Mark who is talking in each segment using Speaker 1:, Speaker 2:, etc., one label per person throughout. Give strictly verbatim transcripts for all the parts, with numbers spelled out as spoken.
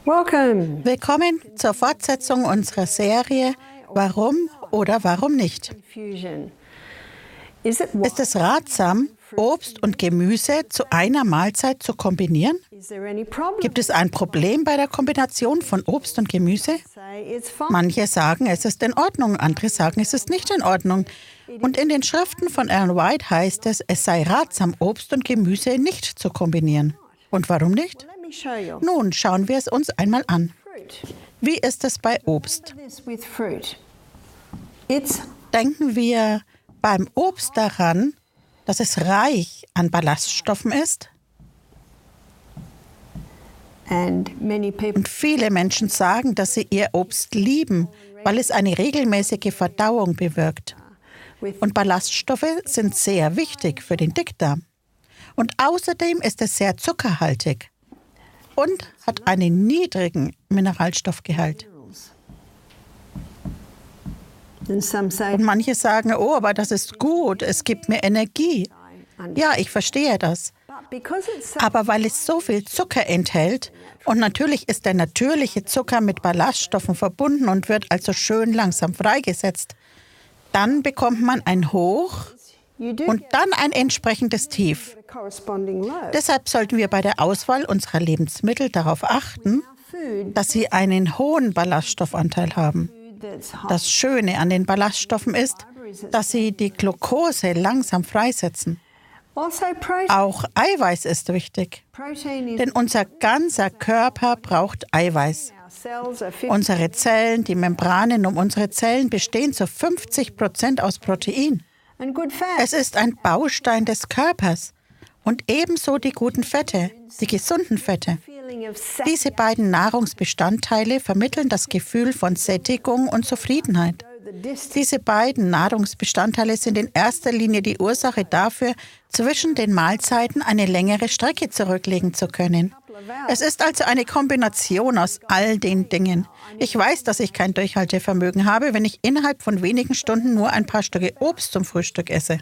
Speaker 1: Welcome.
Speaker 2: Willkommen zur Fortsetzung unserer Serie Warum oder warum nicht? Ist es ratsam, Obst und Gemüse zu einer Mahlzeit zu kombinieren? Gibt es ein Problem bei der Kombination von Obst und Gemüse? Manche sagen, es ist in Ordnung, andere sagen, es ist nicht in Ordnung. Und in den Schriften von Ellen White heißt es, es sei ratsam, Obst und Gemüse nicht zu kombinieren. Und warum nicht? Nun, schauen wir es uns einmal an. Wie ist es bei Obst? Denken wir beim Obst daran, dass es reich an Ballaststoffen ist? Und viele Menschen sagen, dass sie ihr Obst lieben, weil es eine regelmäßige Verdauung bewirkt. Und Ballaststoffe sind sehr wichtig für den Dickdarm. Und außerdem ist es sehr zuckerhaltig und hat einen niedrigen Mineralstoffgehalt. Und manche sagen, oh, aber das ist gut, es gibt mir Energie. Ja, ich verstehe das. Aber weil es so viel Zucker enthält, und natürlich ist der natürliche Zucker mit Ballaststoffen verbunden und wird also schön langsam freigesetzt, dann bekommt man ein Hoch und dann ein entsprechendes Tief. Deshalb sollten wir bei der Auswahl unserer Lebensmittel darauf achten, dass sie einen hohen Ballaststoffanteil haben. Das Schöne an den Ballaststoffen ist, dass sie die Glucose langsam freisetzen. Auch Eiweiß ist wichtig, denn unser ganzer Körper braucht Eiweiß. Unsere Zellen, die Membranen um unsere Zellen bestehen zu fünfzig Prozent aus Protein. Es ist ein Baustein des Körpers und ebenso die guten Fette, die gesunden Fette. Diese beiden Nahrungsbestandteile vermitteln das Gefühl von Sättigung und Zufriedenheit. Diese beiden Nahrungsbestandteile sind in erster Linie die Ursache dafür, zwischen den Mahlzeiten eine längere Strecke zurücklegen zu können. Es ist also eine Kombination aus all den Dingen. Ich weiß, dass ich kein Durchhaltevermögen habe, wenn ich innerhalb von wenigen Stunden nur ein paar Stücke Obst zum Frühstück esse.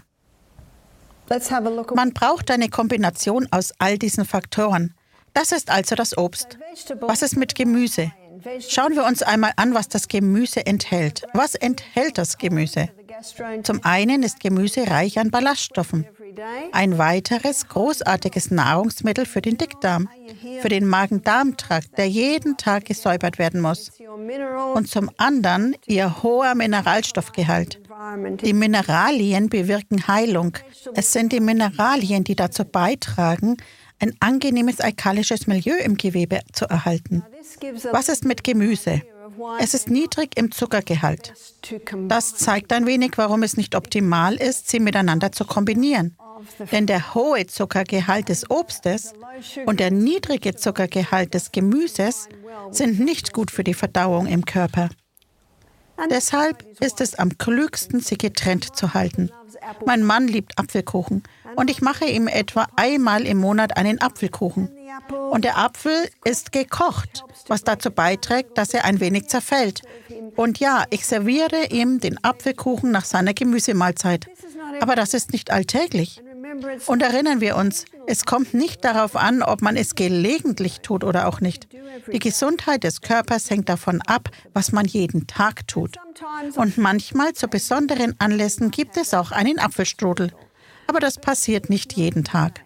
Speaker 2: Man braucht eine Kombination aus all diesen Faktoren. Das ist also das Obst. Was ist mit Gemüse? Schauen wir uns einmal an, was das Gemüse enthält. Was enthält das Gemüse? Zum einen ist Gemüse reich an Ballaststoffen. Ein weiteres großartiges Nahrungsmittel für den Dickdarm, für den Magen-Darm-Trakt, der jeden Tag gesäubert werden muss. Und zum anderen ihr hoher Mineralstoffgehalt. Die Mineralien bewirken Heilung. Es sind die Mineralien, die dazu beitragen, ein angenehmes alkalisches Milieu im Gewebe zu erhalten. Was ist mit Gemüse? Es ist niedrig im Zuckergehalt. Das zeigt ein wenig, warum es nicht optimal ist, sie miteinander zu kombinieren. Denn der hohe Zuckergehalt des Obstes und der niedrige Zuckergehalt des Gemüses sind nicht gut für die Verdauung im Körper. Deshalb ist es am klügsten, sie getrennt zu halten. Mein Mann liebt Apfelkuchen und ich mache ihm etwa einmal im Monat einen Apfelkuchen. Und der Apfel ist gekocht, was dazu beiträgt, dass er ein wenig zerfällt. Und ja, ich serviere ihm den Apfelkuchen nach seiner Gemüsemahlzeit. Aber das ist nicht alltäglich. Und erinnern wir uns, es kommt nicht darauf an, ob man es gelegentlich tut oder auch nicht. Die Gesundheit des Körpers hängt davon ab, was man jeden Tag tut. Und manchmal zu besonderen Anlässen gibt es auch einen Apfelstrudel. Aber das passiert nicht jeden Tag.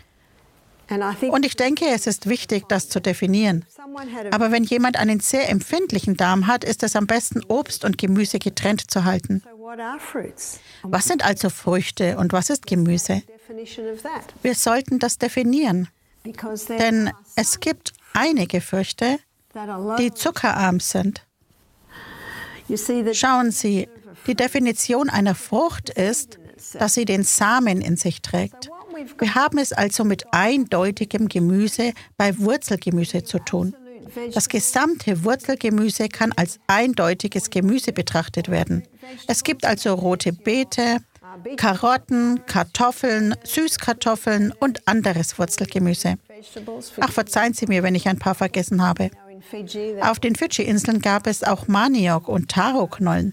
Speaker 2: Und ich denke, es ist wichtig, das zu definieren. Aber wenn jemand einen sehr empfindlichen Darm hat, ist es am besten, Obst und Gemüse getrennt zu halten. Was sind also Früchte und was ist Gemüse? Wir sollten das definieren. Denn es gibt einige Früchte, die zuckerarm sind. Schauen Sie, die Definition einer Frucht ist, dass sie den Samen in sich trägt. Wir haben es also mit eindeutigem Gemüse bei Wurzelgemüse zu tun. Das gesamte Wurzelgemüse kann als eindeutiges Gemüse betrachtet werden. Es gibt also rote Beete, Karotten, Kartoffeln, Süßkartoffeln und anderes Wurzelgemüse. Ach, verzeihen Sie mir, wenn ich ein paar vergessen habe. Auf den Fidschi-Inseln gab es auch Maniok und Taro-Knollen.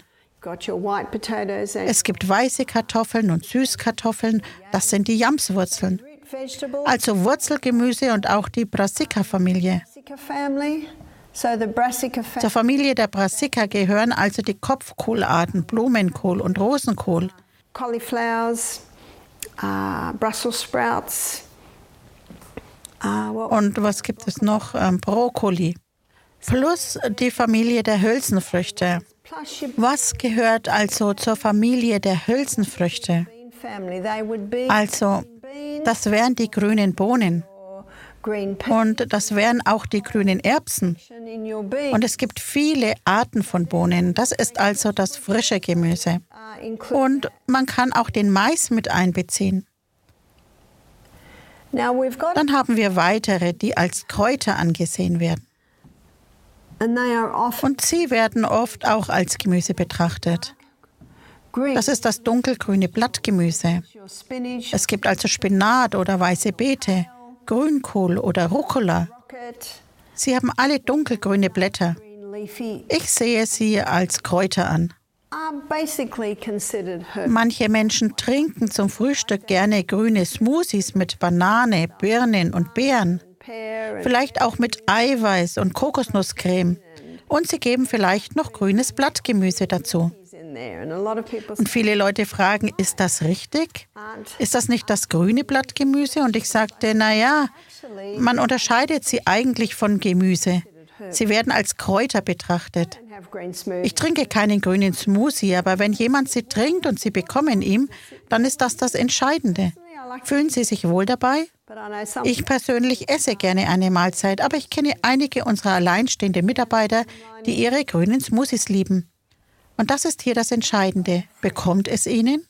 Speaker 2: Es gibt weiße Kartoffeln und Süßkartoffeln, das sind die Yamswurzeln. Also Wurzelgemüse und auch die Brassica-Familie. Zur Familie der Brassica gehören also die Kopfkohlarten, Blumenkohl und Rosenkohl.
Speaker 1: Cauliflowers, uh, Brussels sprouts. Uh,
Speaker 2: und was gibt es noch? Ähm, Brokkoli. Plus die Familie der Hülsenfrüchte. Was gehört also zur Familie der Hülsenfrüchte? Also, das wären die grünen Bohnen. Und das wären auch die grünen Erbsen. Und es gibt viele Arten von Bohnen. Das ist also das frische Gemüse. Und man kann auch den Mais mit einbeziehen. Dann haben wir weitere, die als Kräuter angesehen werden. Und sie werden oft auch als Gemüse betrachtet. Das ist das dunkelgrüne Blattgemüse. Es gibt also Spinat oder weiße Beete, Grünkohl oder Rucola. Sie haben alle dunkelgrüne Blätter. Ich sehe sie als Kräuter an. Manche Menschen trinken zum Frühstück gerne grüne Smoothies mit Banane, Birnen und Beeren. Vielleicht auch mit Eiweiß und Kokosnusscreme. Und sie geben vielleicht noch grünes Blattgemüse dazu. Und viele Leute fragen, ist das richtig? Ist das nicht das grüne Blattgemüse? Und ich sagte, naja, man unterscheidet sie eigentlich von Gemüse. Sie werden als Kräuter betrachtet. Ich trinke keinen grünen Smoothie, aber wenn jemand sie trinkt und Sie bekommen ihn, dann ist das das Entscheidende. Fühlen Sie sich wohl dabei? Ich persönlich esse gerne eine Mahlzeit, aber ich kenne einige unserer alleinstehenden Mitarbeiter, die ihre grünen Smoothies lieben. Und das ist hier das Entscheidende. Bekommt es Ihnen?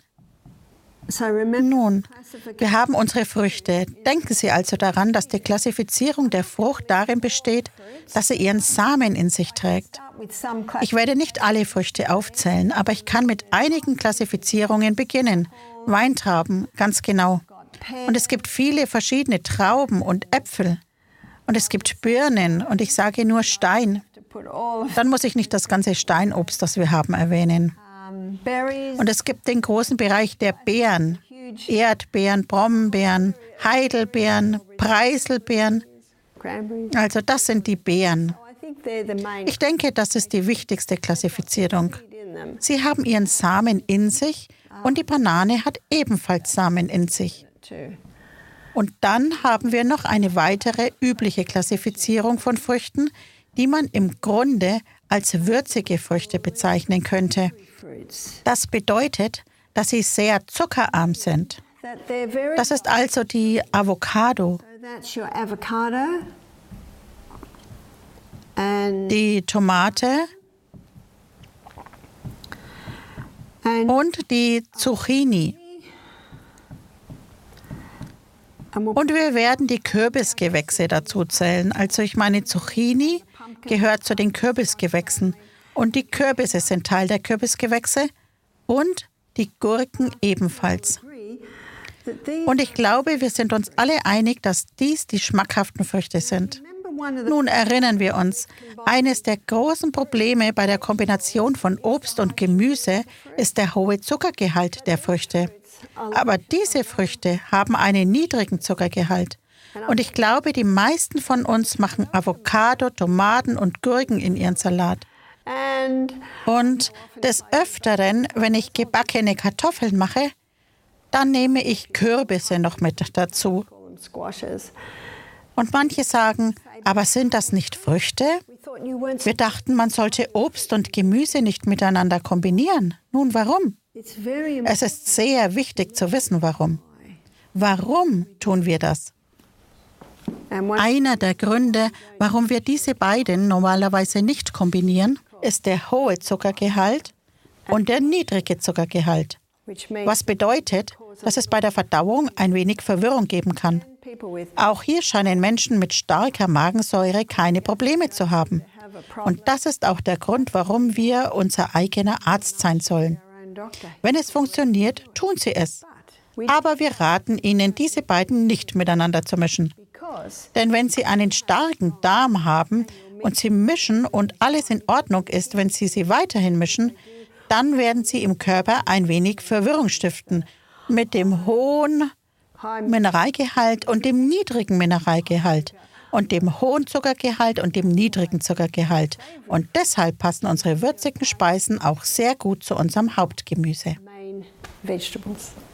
Speaker 2: Nun, wir haben unsere Früchte. Denken Sie also daran, dass die Klassifizierung der Frucht darin besteht, dass sie ihren Samen in sich trägt. Ich werde nicht alle Früchte aufzählen, aber ich kann mit einigen Klassifizierungen beginnen. Weintrauben, ganz genau. Und es gibt viele verschiedene Trauben und Äpfel. Und es gibt Birnen und ich sage nur Stein. Dann muss ich nicht das ganze Steinobst, das wir haben, erwähnen. Und es gibt den großen Bereich der Beeren. Erdbeeren, Brombeeren, Heidelbeeren, Preiselbeeren. Also das sind die Beeren. Ich denke, das ist die wichtigste Klassifizierung. Sie haben ihren Samen in sich und die Banane hat ebenfalls Samen in sich. Und dann haben wir noch eine weitere übliche Klassifizierung von Früchten, die man im Grunde als würzige Früchte bezeichnen könnte. Das bedeutet, dass sie sehr zuckerarm sind. Das ist also die Avocado, die Tomate und die Zucchini. Und wir werden die Kürbisgewächse dazu zählen. Also ich meine, Zucchini gehört zu den Kürbisgewächsen. Und die Kürbisse sind Teil der Kürbisgewächse und die Gurken ebenfalls. Und ich glaube, wir sind uns alle einig, dass dies die schmackhaften Früchte sind. Nun erinnern wir uns, eines der großen Probleme bei der Kombination von Obst und Gemüse ist der hohe Zuckergehalt der Früchte. Aber diese Früchte haben einen niedrigen Zuckergehalt. Und ich glaube, die meisten von uns machen Avocado, Tomaten und Gurken in ihren Salat. Und des Öfteren, wenn ich gebackene Kartoffeln mache, dann nehme ich Kürbisse noch mit dazu. Und manche sagen, aber sind das nicht Früchte? Wir dachten, man sollte Obst und Gemüse nicht miteinander kombinieren. Nun, warum? Es ist sehr wichtig zu wissen, warum. Warum tun wir das? Einer der Gründe, warum wir diese beiden normalerweise nicht kombinieren, ist der hohe Zuckergehalt und der niedrige Zuckergehalt. Was bedeutet, dass es bei der Verdauung ein wenig Verwirrung geben kann. Auch hier scheinen Menschen mit starker Magensäure keine Probleme zu haben. Und das ist auch der Grund, warum wir unser eigener Arzt sein sollen. Wenn es funktioniert, tun Sie es. Aber wir raten Ihnen, diese beiden nicht miteinander zu mischen. Denn wenn Sie einen starken Darm haben und Sie mischen und alles in Ordnung ist, wenn Sie sie weiterhin mischen, dann werden Sie im Körper ein wenig Verwirrung stiften mit dem hohen Mineralgehalt und dem niedrigen Mineralgehalt. und dem hohen Zuckergehalt und dem niedrigen Zuckergehalt. Und deshalb passen unsere würzigen Speisen auch sehr gut zu unserem Hauptgemüse.
Speaker 1: main vegetables.